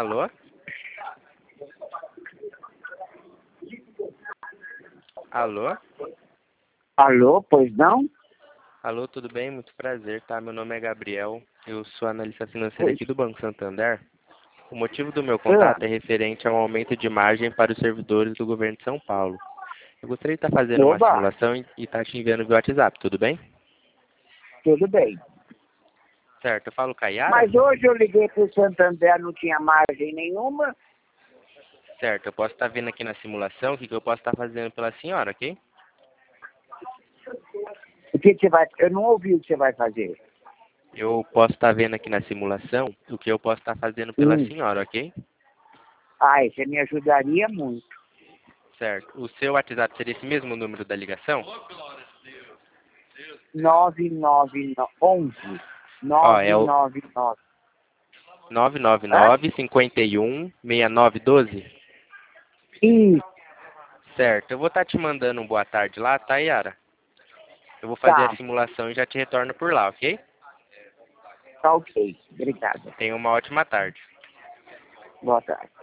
Alô? Alô? Alô, pois não? Alô, tudo bem? Muito prazer, tá? Meu nome é Gabriel, eu sou analista financeiro Pois. aqui do Banco Santander. O motivo do meu contato é referente ao aumento de margem para os servidores do governo de São Paulo. Eu gostaria de estar fazendo uma Oba, simulação e estar te enviando via WhatsApp, tudo bem? tudo bem. Certo, eu falo com a Yara? Mas hoje eu liguei para o Santander, não tinha margem nenhuma. Certo, eu posso estar vendo aqui na simulação o que eu posso estar fazendo pela senhora, ok? O que você vai... Eu não ouvi o que você vai fazer. Eu posso estar vendo aqui na simulação o que eu posso estar fazendo pela senhora, ok? Ai, você me ajudaria muito. Certo. O seu WhatsApp seria esse mesmo número da ligação? 99911 Ó, é o 999. Hã? 999-51-6912. Isso, Certo. Eu vou estar te mandando um boa tarde lá, tá, Yara? Eu vou fazer a tá. simulação e já te retorno por lá, ok? Tá ok. Obrigada. Tenha uma ótima tarde. Boa tarde.